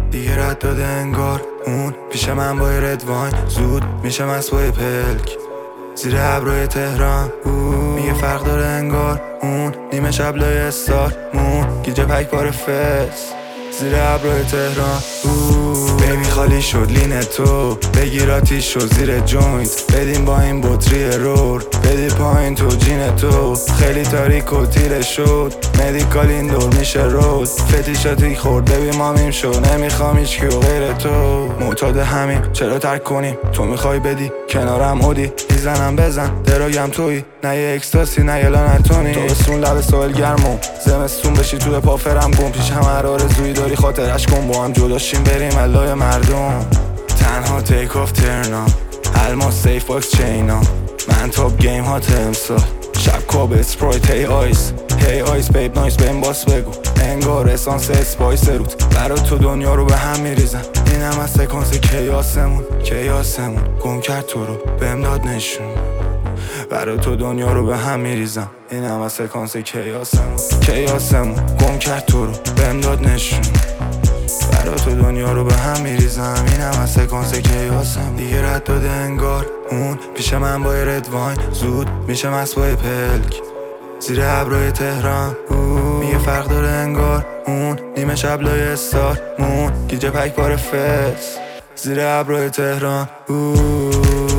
دیگه رد داده انگار اون پیش من با رد واین زود میشه مسبای پلک زیر ابروی تهران میگه فرق داره انگار اون نیمه شب لای استار مون گیجه پک بار فس زیر ابروی تهران بیبی خالی شد لین تو بگیر آتیش شد زیر جوینت بدیم با این بطری رور بدی پایین تو جین تو خیلی تاریک و تیره شد مدیکال این دور میشه رود فتیشاتی خورده بی مامیم شد نمیخوام هیچکی و غیر تو معتاد همین چرا ترک کنیم تو میخوای بدی کنارم اودی میزنم بزن دراگم توی نه یه اکستاسی نه یه لانتونی تو بسون لب سوال گرمون زمستون بشی توی پافرم گم پیش هم هر آرزویی داری خاطرش کن با هم جداشیم بریم علای مردم تنها تیک آف ترنا الماس سیف باکس چینا من تاپ گیم ها امسال شب کاب اسپرایت هی آیس هی آیس بیب نایس بهم باس بگو انگار اسانس اسپایس روت برا تو دنیا رو به هم میریزن این هم از سکانس کیاسمون گم کرد تو رو بهم داد نشون برا تو دنیا رو به هم میریزم این هم از سکانس کیاسمون گم کرد تو رو بهم داد نشون برا تو دنیا رو به هم میریزم این هم از سکانس کیاسم دیگه رد داده انگار اون پیش من با رد واین زود میشه مسبای پلک زیر ابروی تهران میگه فرق داره انگار اون نیمه شب لای استار مون گیجه پک بار فس زیر ابروی تهران